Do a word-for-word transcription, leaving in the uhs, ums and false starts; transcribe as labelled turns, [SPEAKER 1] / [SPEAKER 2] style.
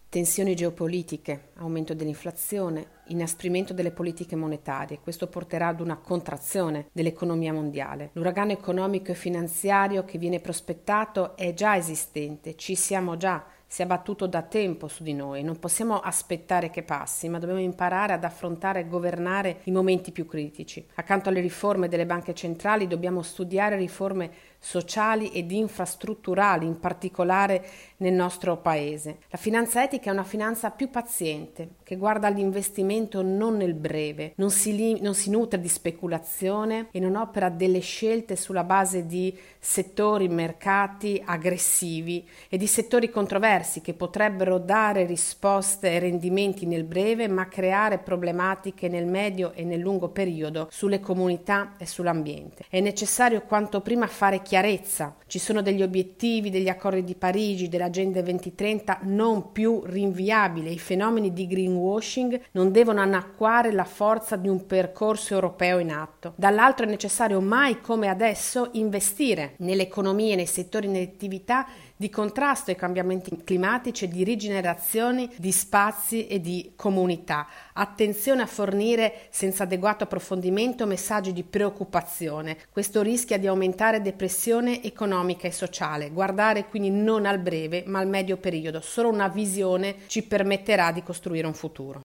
[SPEAKER 1] Tensioni geopolitiche, aumento dell'inflazione, inasprimento delle politiche monetarie. Questo porterà ad una contrazione dell'economia mondiale. L'uragano economico e finanziario che viene prospettato è già esistente, ci siamo già, si è abbattuto da tempo su di noi. Non possiamo aspettare che passi, ma dobbiamo imparare ad affrontare e governare i momenti più critici. Accanto alle riforme delle banche centrali dobbiamo studiare riforme sociali ed infrastrutturali, in particolare nel nostro paese. La finanza etica è una finanza più paziente, che guarda all'investimento non nel breve, non si, li, non si nutre di speculazione e non opera delle scelte sulla base di settori, mercati aggressivi e di settori controversi che potrebbero dare risposte e rendimenti nel breve, ma creare problematiche nel medio e nel lungo periodo sulle comunità e sull'ambiente. È necessario quanto prima fare chiarezza. Ci sono degli obiettivi degli accordi di Parigi, dell'Agenda duemilatrenta non più rinviabili. I fenomeni di greenwashing non devono annacquare la forza di un percorso europeo in atto. Dall'altro è necessario mai come adesso investire nell'economia e nei settori e nelle attività di contrasto ai cambiamenti climatici e di rigenerazione di spazi e di comunità. Attenzione a fornire senza adeguato approfondimento messaggi di preoccupazione. Questo rischia di aumentare depressione economica e sociale. Guardare quindi non al breve ma al medio periodo. Solo una visione ci permetterà di costruire un futuro.